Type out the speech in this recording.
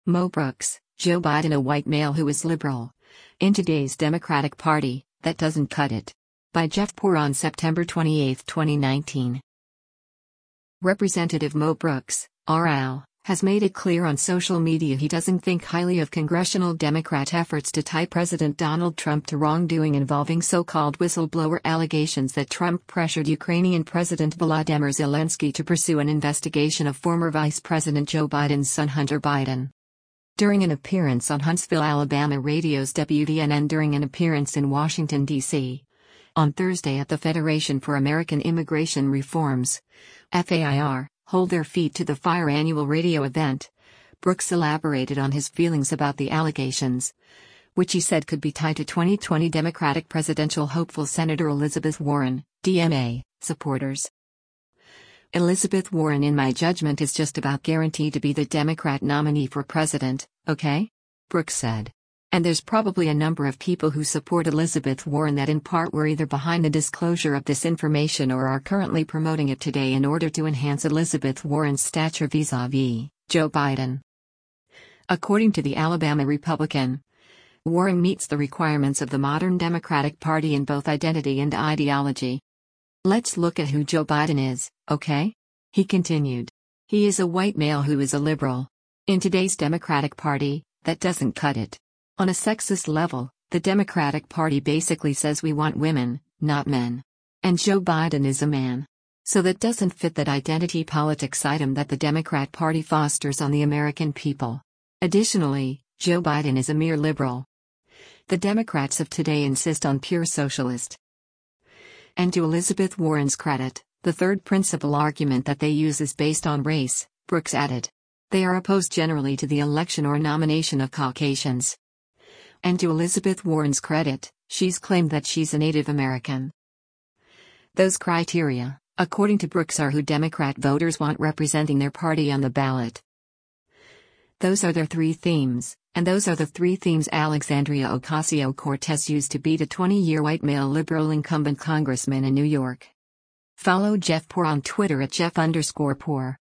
Mo Brooks, Joe Biden a white male who is liberal. In today's Democratic Party, that doesn't cut it. By Jeff Poor on September 28, 2019. Representative Mo Brooks, RL, has made it clear on social media he doesn't think highly of congressional Democrat efforts to tie President Donald Trump to wrongdoing involving so-called whistleblower allegations that Trump pressured Ukrainian President Volodymyr Zelensky to pursue an investigation of former Vice President Joe Biden's son Hunter Biden. During an appearance on Huntsville, Alabama radio's WDNN during an appearance in Washington, D.C. on Thursday at the Federation for American Immigration Reform's FAIR, Hold Their Feet to the Fire annual radio event, Brooks elaborated on his feelings about the allegations, which he said could be tied to 2020 Democratic presidential hopeful Senator Elizabeth Warren, DMA, supporters. Elizabeth Warren, in my judgment, is just about guaranteed to be the Democrat nominee for president, okay? Brooks said. And there's probably a number of people who support Elizabeth Warren that in part were either behind the disclosure of this information or are currently promoting it today in order to enhance Elizabeth Warren's stature vis-a-vis Joe Biden. According to the Alabama Republican, Warren meets the requirements of the modern Democratic Party in both identity and ideology. Let's look at who Joe Biden is, okay? He continued. He is a white male who is a liberal. In today's Democratic Party, that doesn't cut it. On a sexist level, the Democratic Party basically says we want women, not men. And Joe Biden is a man. So that doesn't fit that identity politics item that the Democrat Party fosters on the American people. Additionally, Joe Biden is a mere liberal. The Democrats of today insist on pure socialist. And to Elizabeth Warren's credit, the third principal argument that they use is based on race, Brooks added. They are opposed generally to the election or nomination of Caucasians. And to Elizabeth Warren's credit, she's claimed that she's a Native American. Those criteria, according to Brooks, are who Democrat voters want representing their party on the ballot. Those are their three themes, and those are the three themes Alexandria Ocasio-Cortez used to beat a 20-year white male liberal incumbent congressman in New York. Follow Jeff Poor on Twitter at Jeff_Poor.